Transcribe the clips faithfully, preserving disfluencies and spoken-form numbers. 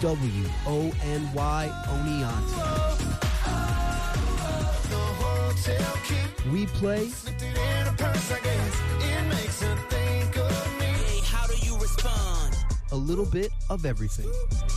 W O N Y Oneonta. We play how do you respond? A little bit of everything.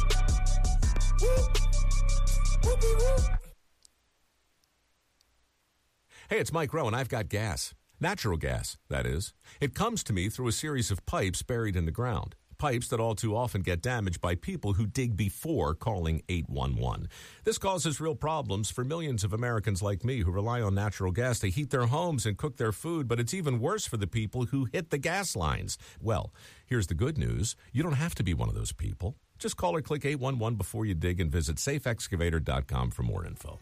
Hey, it's Mike Rowe, and I've got gas. Natural gas, that is. It comes to me through a series of pipes buried in the ground. Pipes that all too often get damaged by people who dig before calling eight one one. This causes real problems for millions of Americans like me who rely on natural gas to heat their homes and cook their food, but it's even worse for the people who hit the gas lines. Well, here's the good news. You don't have to be one of those people. Just call or click eight one one before you dig and visit safe excavator dot com for more info.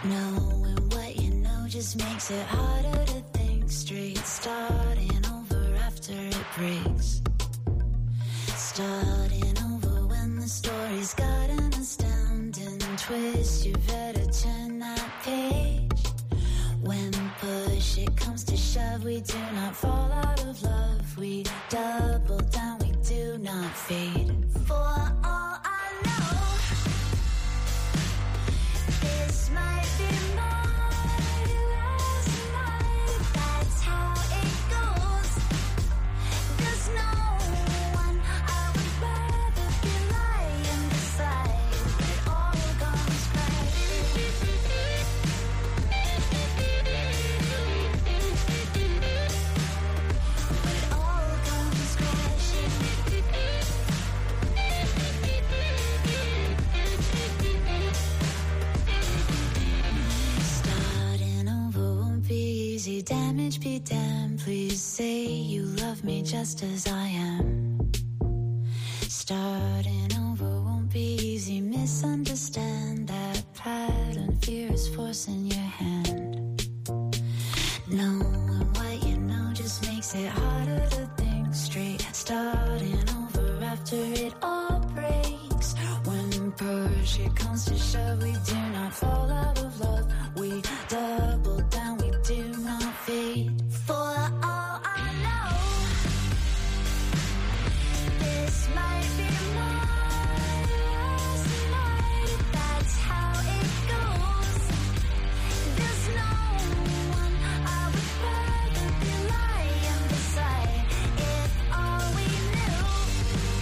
Knowing what you know just makes it harder to think straight. Starting over after it breaks. Starting over when the story's got an astounding twist. You better turn that page. When push it comes to shove, we do not fall out of love. We double down, we do not fade. For all I know, this might be my last night. That's how it goes. There's no one I would rather be lying beside. It all comes crashing. It all comes crashing. Starting over won't be easy. Damage be damned. Please say you love me just as I am. Starting over won't be easy. Misunderstand that pattern. Fear is forcing your hand. Knowing what you know just makes it harder to think straight. Starting over after it all breaks. When push it comes to shove, we do not fall out of love. We double down, we do not fade. For all I know, this might be my last night. That's how it goes. There's no one I would rather be lying beside. If all we knew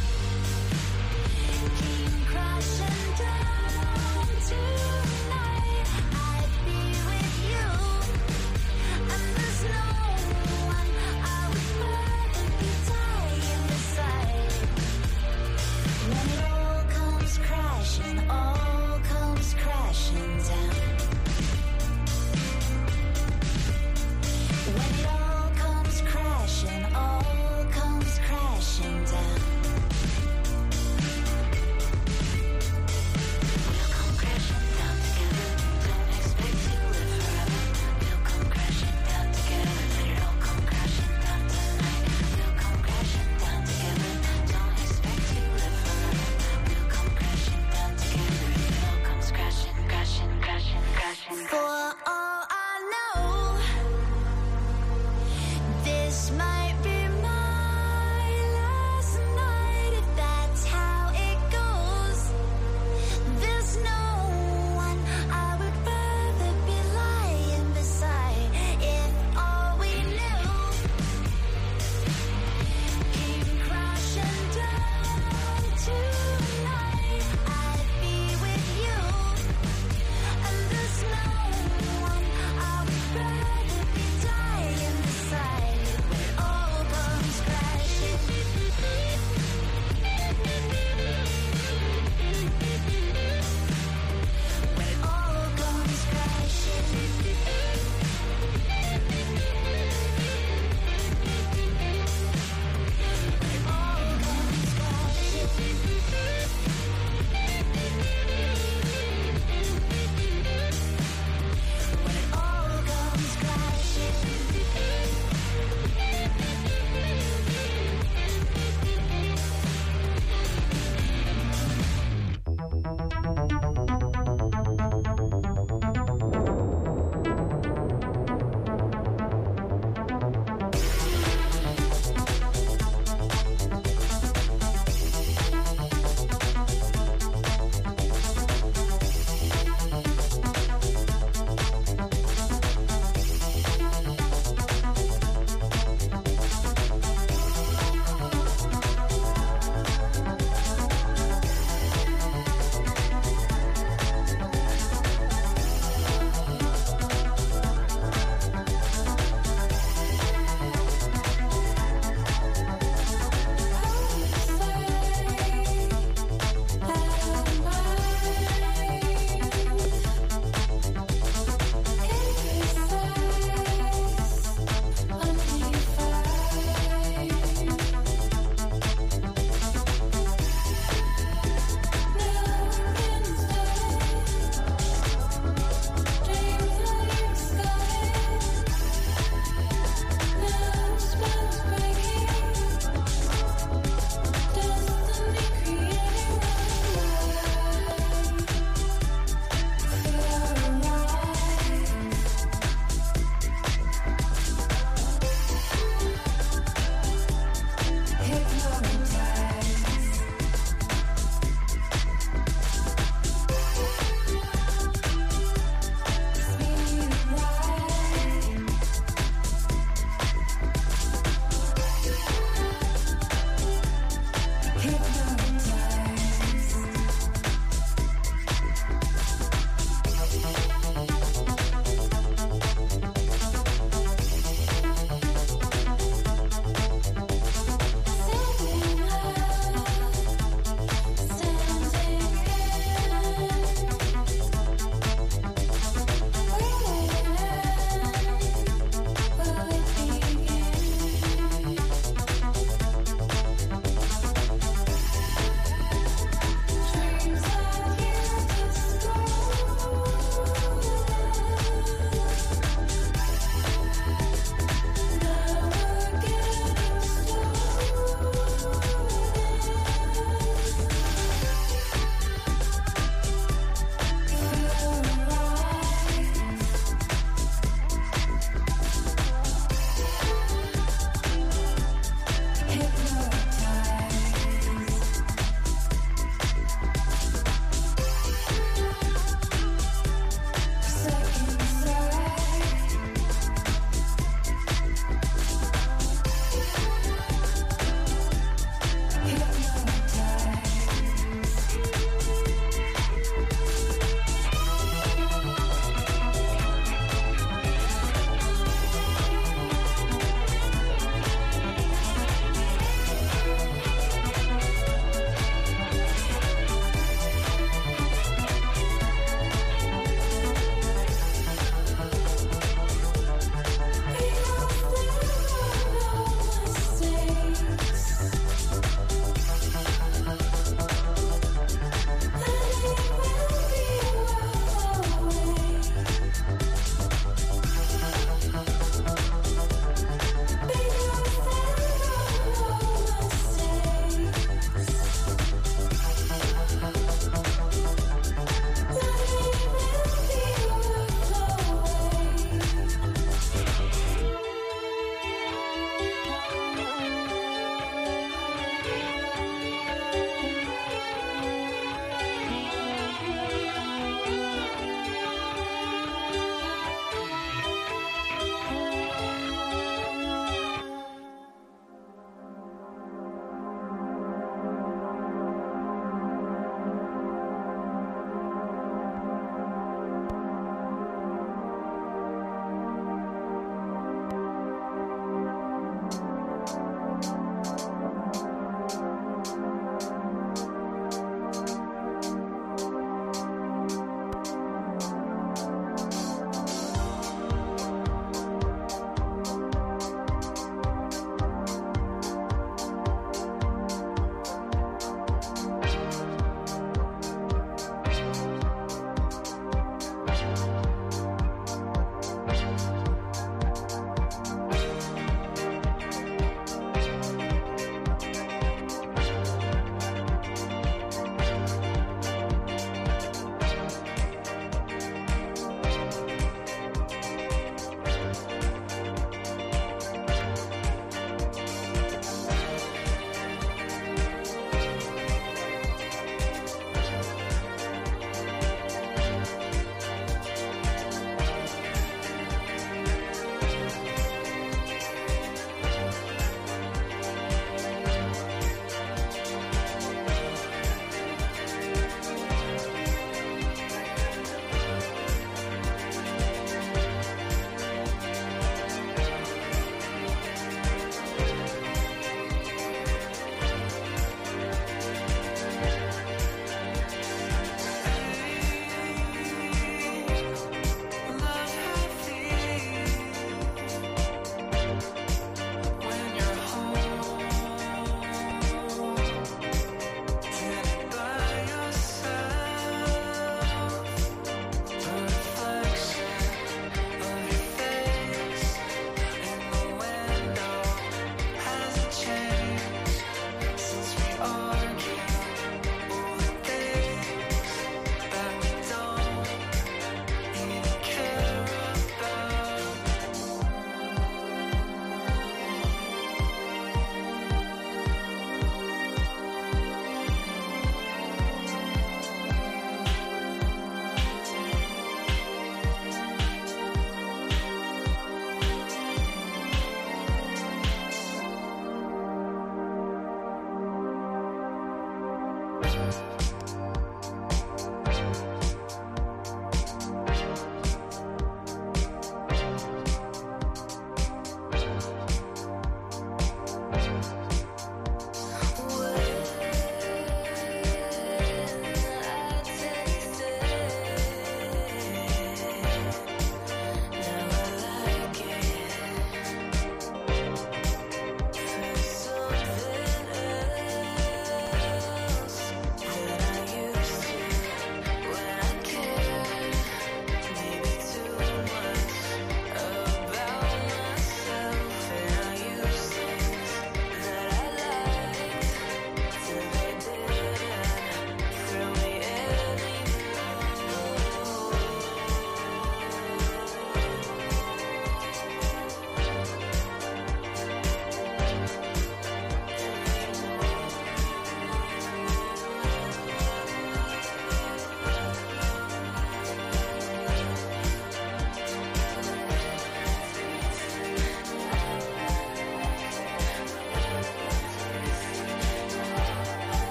came crashing down tonight.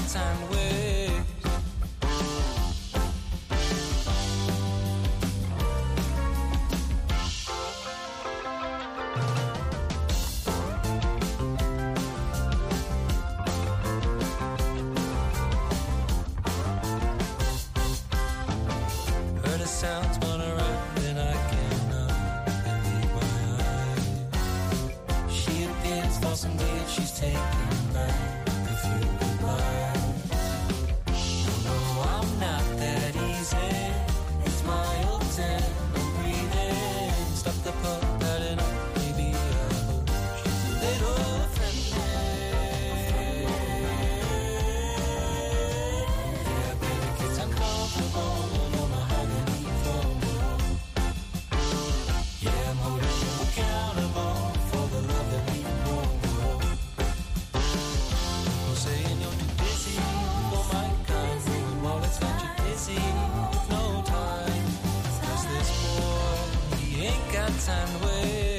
time to waste. Heard the sounds spun around and I cannot believe my eyes. She appears for some deed she's taken back a few goodbyes. No, no, I'm not that easy. It's my old ten, I'm breathing. Stop the pump, padding up, maybe I hope she's a little offended. Yeah, baby, kids uncomfortable. No mahogany floor. Yeah, I'm holding you accountable for the love that we know. People saying you're too busy for my kind. Well, it's not too busy with no time. 'Cause this boy, he ain't got time to wait.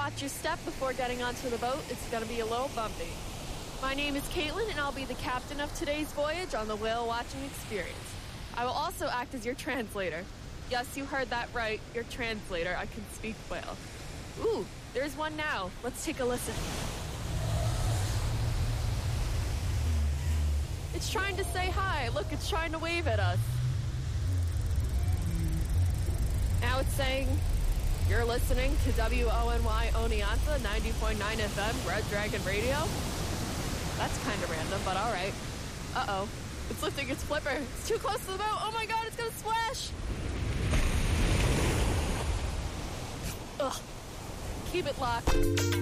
watch your step before getting onto the boat. It's going to be a little bumpy. My name is Caitlin, and I'll be the captain of today's voyage on the whale watching experience. I will also act as your translator. Yes, you heard that right. Your translator. I can speak whale. Ooh, there's one now. Let's take a listen. It's trying to say hi. Look, it's trying to wave at us. Now it's saying, you're listening to W O N Y Oneonta, ninety point nine F M, Red Dragon Radio. That's kind of random, but all right. Uh-oh. It's lifting its flipper. It's too close to the boat. Oh, my God, it's going to splash. Ugh. Keep it locked.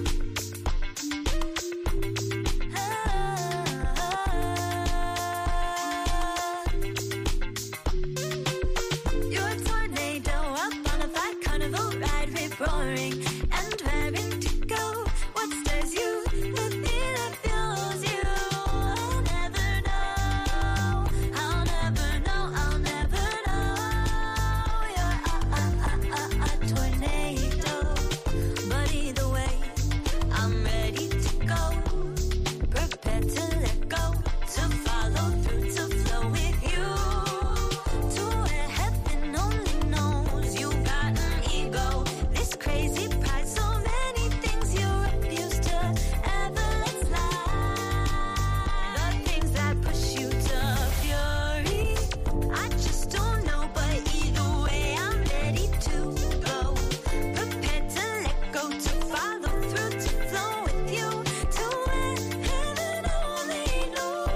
Roaring and raring to go. What stirs you? The thing that fuels you. I'll never know. I'll never know. I'll never know. You're a, a, a, a tornado. But either way, I'm ready to go. Prepare to let go. To follow through. To flow with you. To where heaven only knows you got an ego. Crazy pride, so many things you refuse to ever let slide. The things that push you to fury, I just don't know, but either way I'm ready to go. Prepared to let go, to follow through, to flow with you, to where heaven only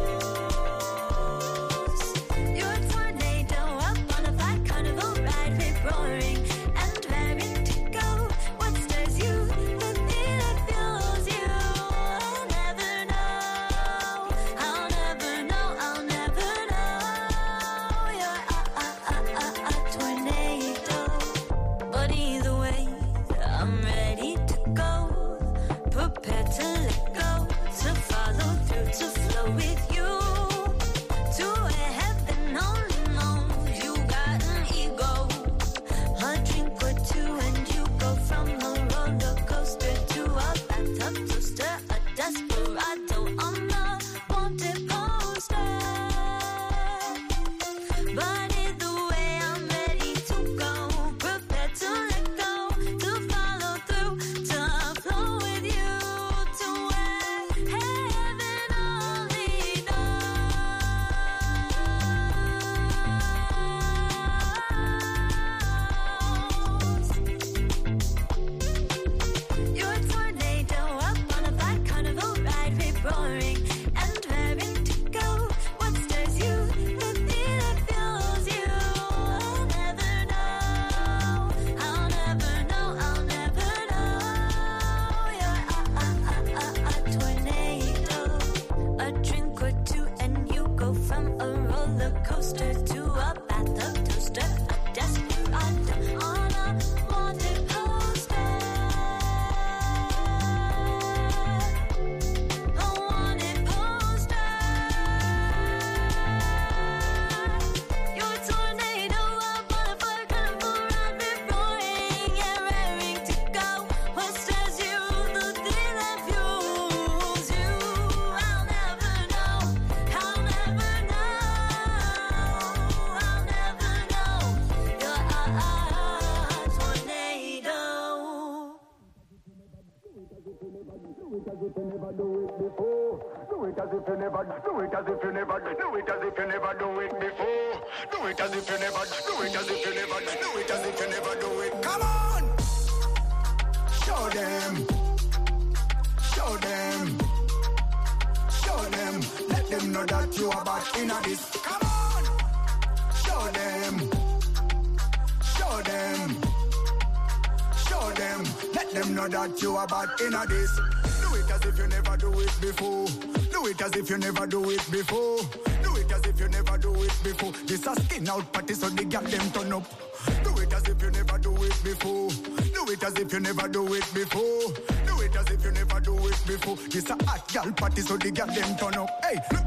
knows. You're a tornado up on a flight, carnival ride with roaring and raring to go. What stirs you? The thing that fuels you. I'll never know. I'll never know. I'll never know. You're a, a, a, a, a tornado. But either way, I'm ready to go. Prepared to let go. To follow through. To flow with you. To where heaven only knows you got an ego. A drink or two and you go from a roller coaster to a bathtub toaster, a desperado on the wanted poster. But either way, I'm ready to go. Prepared to let go, to follow through, to flow with you, to where heaven only knows. You're a tornado up on a flight, carnival ride with roaring and raring to go. What stirs you? The thing that fuels you. I'll never know. I'll never know. I'll never know. You're a, a, a, a tornado. A drink or two and you go from a roller coaster to a bathtub toaster, a desperado on a wanted poster. A wanted poster. You're a tornado up on a fire, carnival ride with roaring and raring to go. What stirs you? The thing that fuels you. I'll never know. I'll never know. I'll never know. You're a, a tornado. Do it as if you never do it before. Do it as if you never do it as if you never do it as if you never do it before. Do it as if you never do it as if you never do it as if you never do it. Come on, show them, show them, show them. Let them know that you are back in this. Come on, show them, show them, show them. Let them know that you are back in this. Do it as if you never do it before. Do it as if you never do it before. Do it as if you never do it before. This a skin out party so they get them turn up. Do it as if you never do it before. Do it as if you never do it before. Do it as if you never do it before. This a hot girl party so they get them turn up. Hey, look the hot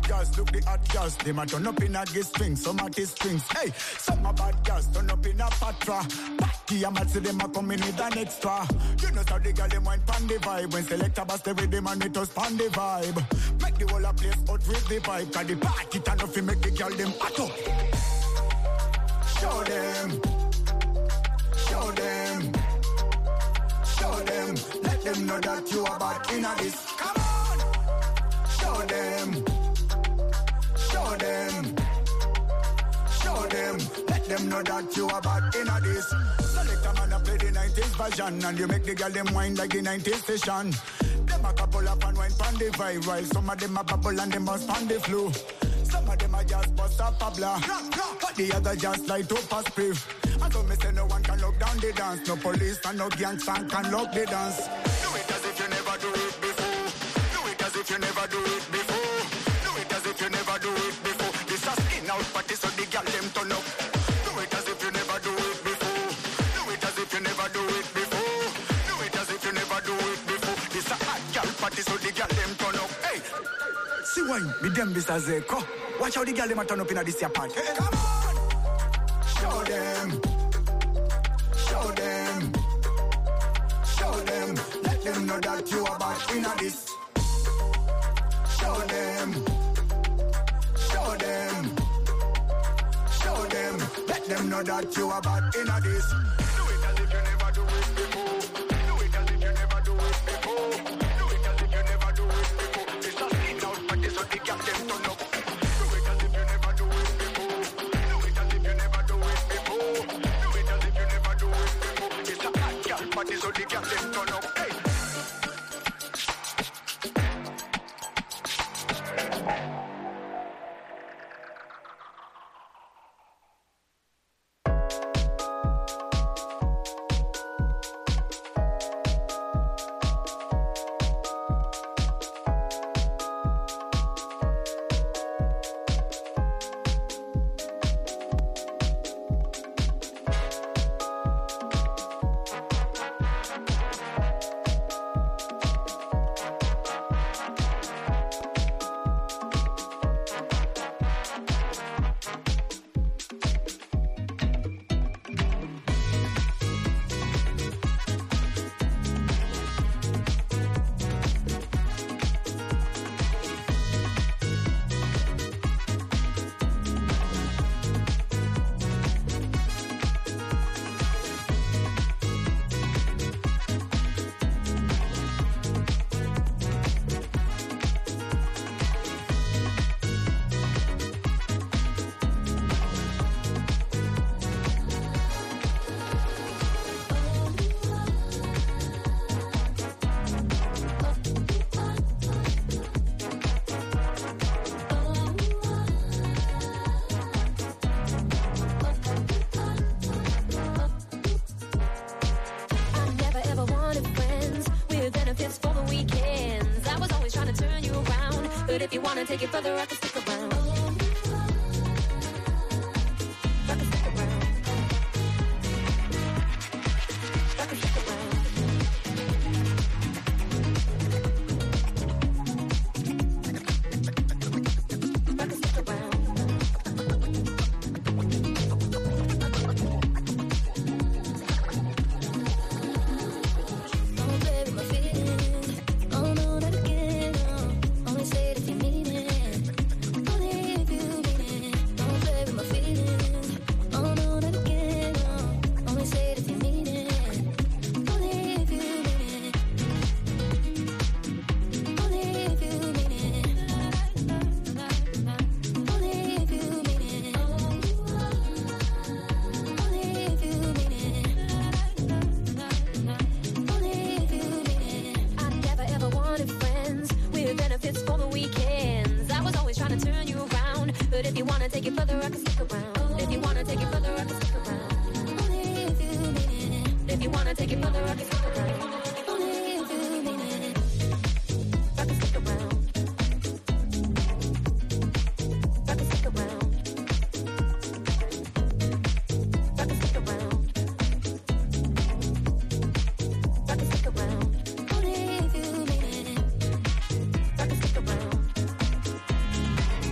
girls, look the hot girls. Them a turn up in a gay strings, some at his strings. Hey, some a bad girls turn up in a patra. Party a mad, see them a come in with an extra. You know how the girl them wine pan the vibe. When select a bus, they with them and it us pan the vibe. Make the whole a place out with the vibe. Cause the party turn up, make the girl them hot up. Show them, show them, show them. Let them know that you are bad in a this. Come on, show them, show them, show them. Let them know that you are bad in a this. Select a man a play the nineties version, and you make the girl them wine like the nineties station. Them a couple up and wine pan the vibe, while some of them a bubble and them must pan the flow. Some of them are just bust up a blah, but the other just light up a spliff. And so me say no one can lock down the dance. No police and no gangster can lock the dance. Do it as if you never do it before. Do it as if you never do it before. Do it as if you never do it before. This a skin out party so the girl them turn up. Do it as if you never do it before. Do it as if you never do it before. Do it as if you never do it before. This a hot girl party so the girl them turn up. Hey, see wine, me them this as a co. Watch how the girl them a turn up in a this here party. Hey, come on, show them, show them, show them. Let them know that you are bad in a this. Show them, show them, show them. Let them know that you are bad in a this. Do it as if you never do it before. Do it as if you never do it before. Do it as if you never do it before. It's a skin out party so the girl them turn up. So the girl them turn up, hey. But if you wanna take it further, I can stick around. I can stick around. I can stick around. I can stick around. Don't play with my feelings. Oh no, not again. Oh, only say it if you mean it. Only if you mean it. Don't play with my feelings. Oh no, not again. Oh, only say it if you mean it. Only if you mean it. Only if you mean it. Only if you mean it. Only if you mean it. Only if you mean it. I never ever wanted friends with benefits for the weekends. I was always trying to turn you around, but if you wanna take it further, I can stick around. If you wanna take it further, I can stick around. Only if you mean it. If you wanna take it further, I can stick around. Only if you mean it. I can stick around. I can stick around. I can stick around. I can stick around. Only if you mean it. I can stick around.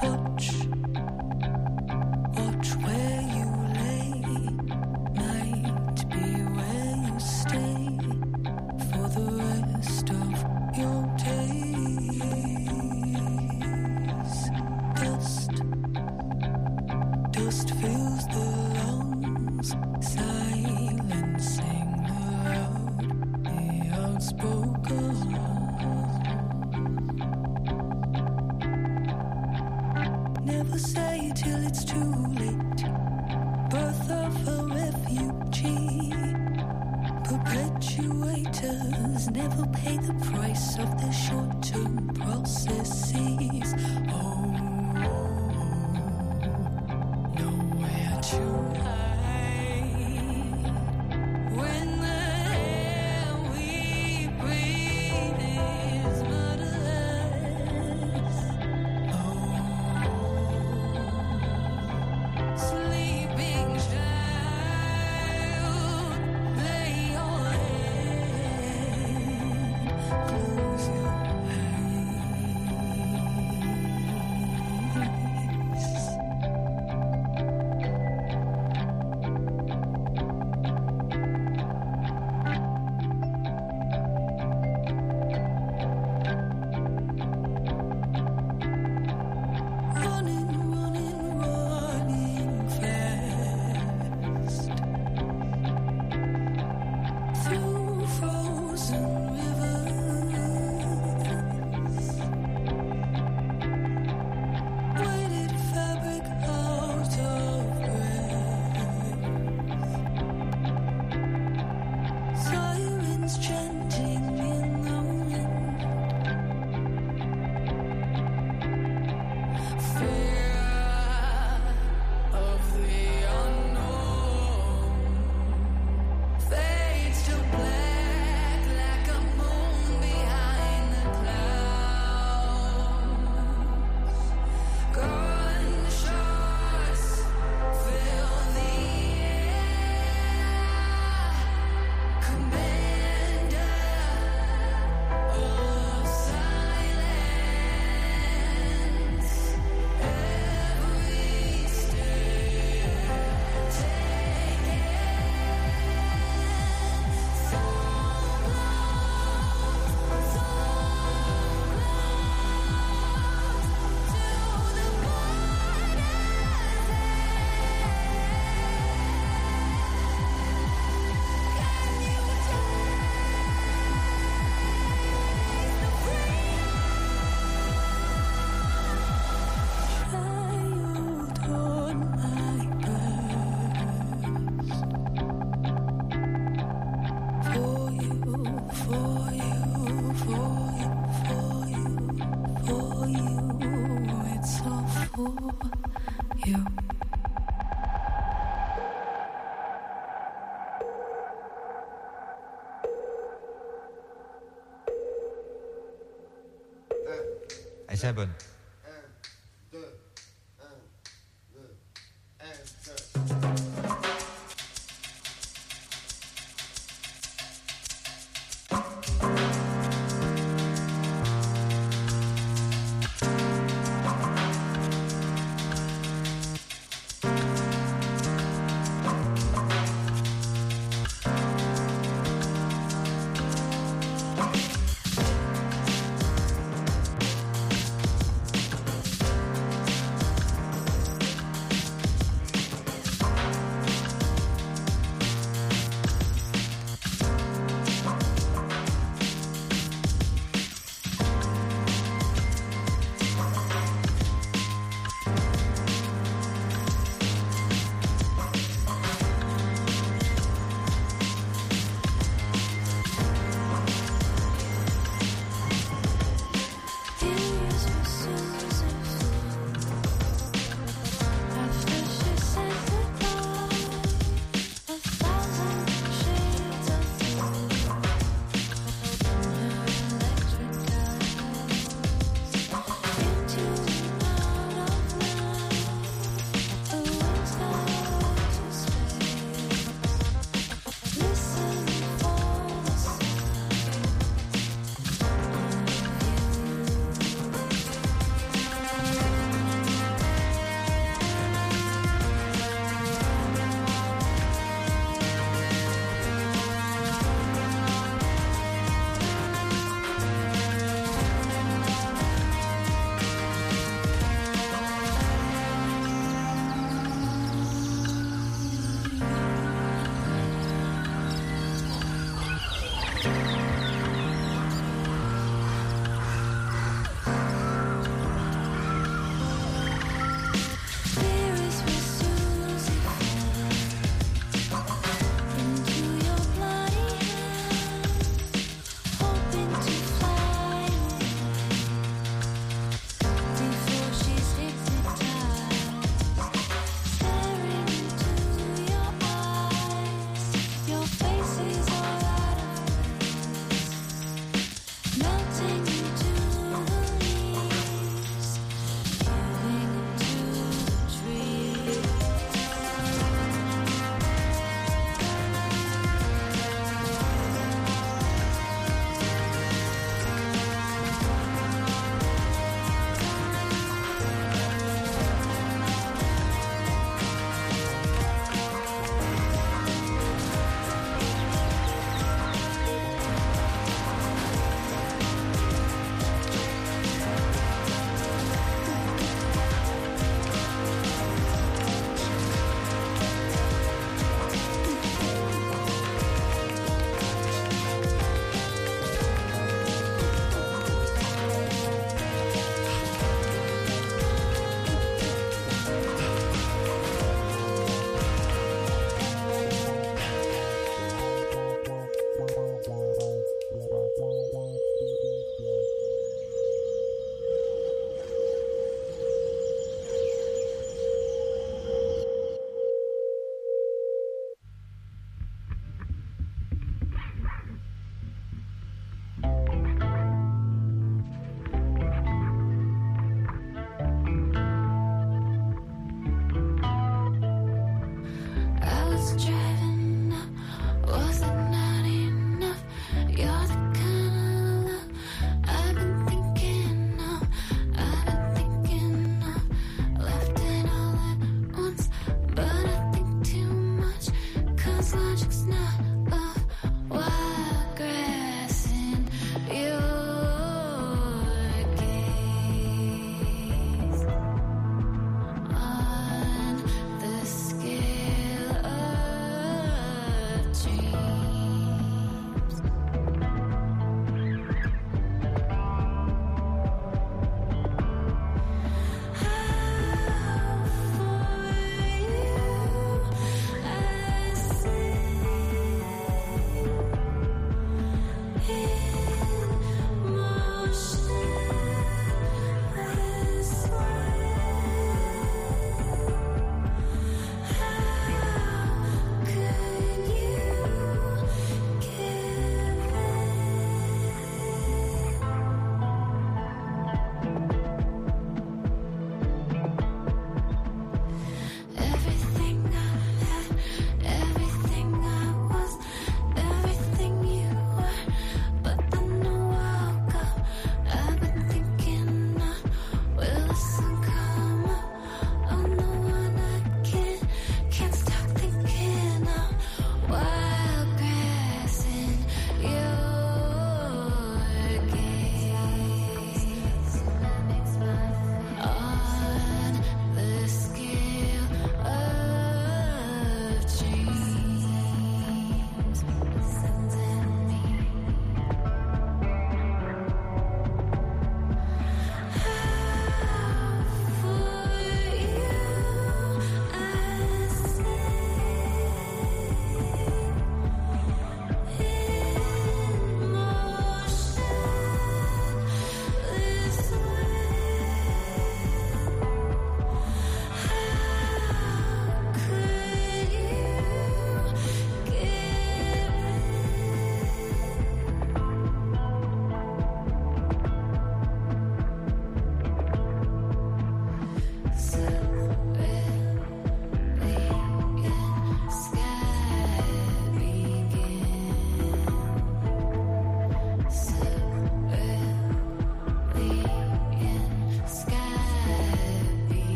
Seven.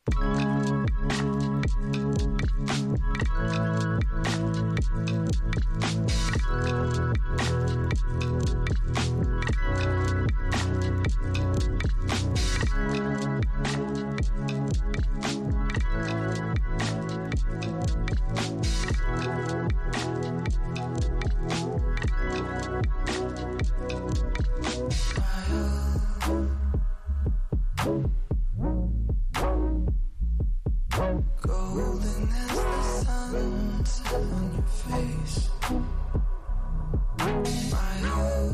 Golden as the sunset on your face. Smile.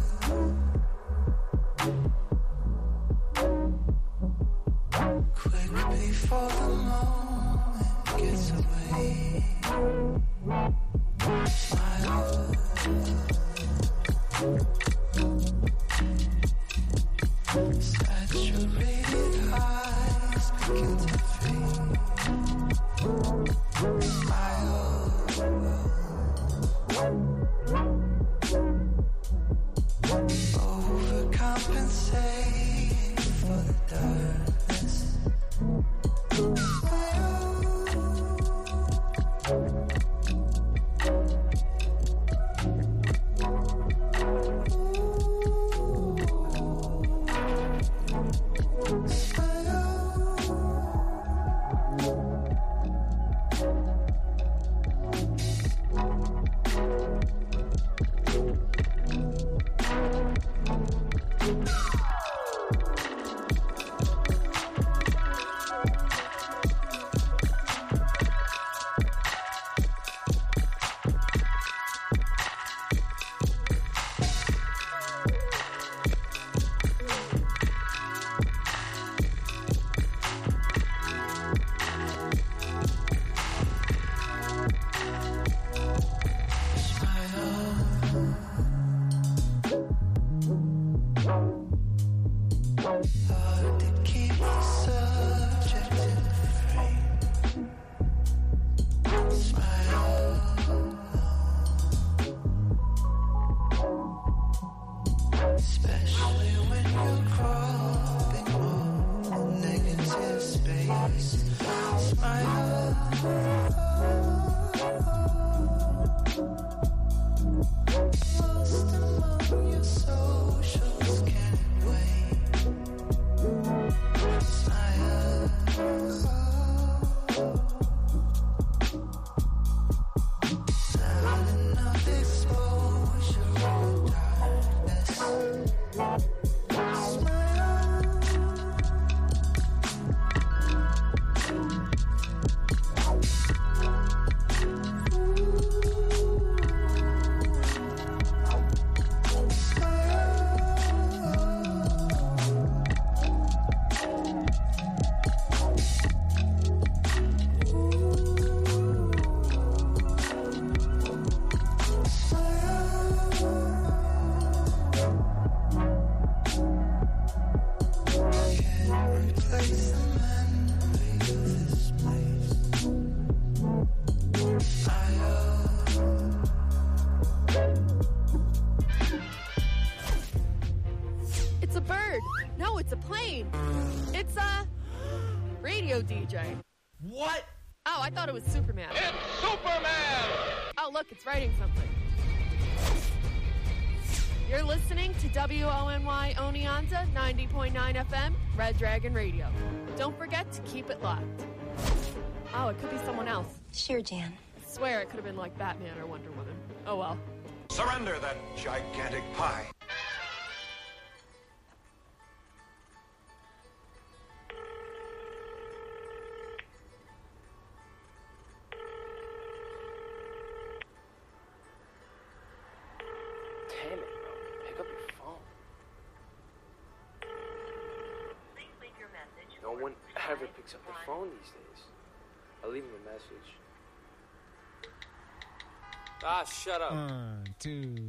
Quick before the moment gets away. Smile. Saturated eyes begin to fade. Overcompensate for the darkness. D J. What? Oh, I thought it was Superman. It's Superman! Oh, look, it's writing something. You're listening to W O N Y Oneonta ninety point nine F M, Red Dragon Radio. Don't forget to keep it locked. Oh, it could be someone else. Sure, Jan. I swear it could have been like Batman or Wonder Woman. Oh, well. Surrender that gigantic pie. Damn it, bro. Pick up your phone. Please leave your message. No one ever picks up the phone these days. I'll leave him a message. Ah, shut up. One, two.